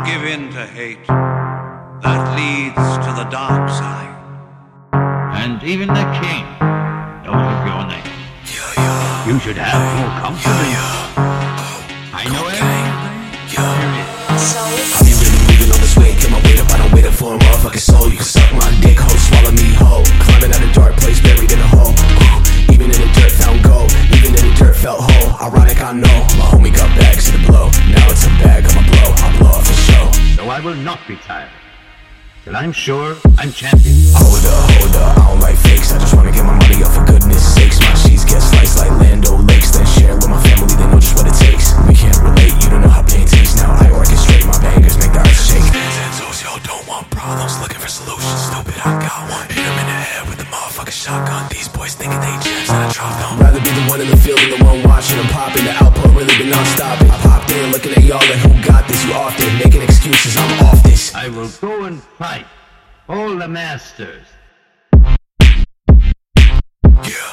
give in to hate. That leads to the dark side. And even the king knows of your name. You should have more confidence. I know everything. I be really moving on this weight, get my weight up, I don't wait up for a motherfucking soul. You can suck my dick, ho, swallow me whole. Climbing out a dark place, buried in a hole. Even in the dirt found gold, even in the dirt felt whole. Ironic, I know, my homie got bags to the blow. Now it's a bag, I'ma blow, I'll blow up for show. So I will not retire till I'm sure I'm champion. Hold up, I don't like fakes, I just wanna get my money up for goodness sakes. My sheets get sliced like Land O'Lakes, then share with my family, they know just what it takes. We can't relate, you don't know how pain tastes. Now I orchestrate my bangers, make the earth shake. Yo, don't want problems, looking for solutions. Stupid, I got one. Hit him in the head with the motherfucking shotgun. These boys thinking they gems and I dropped them. Rather be the one in the field than the one watching them popping. The output really been non-stopping. I popped in looking at y'all like who got this. You often making excuses, I'm off this. I will go and fight all the masters. Yeah.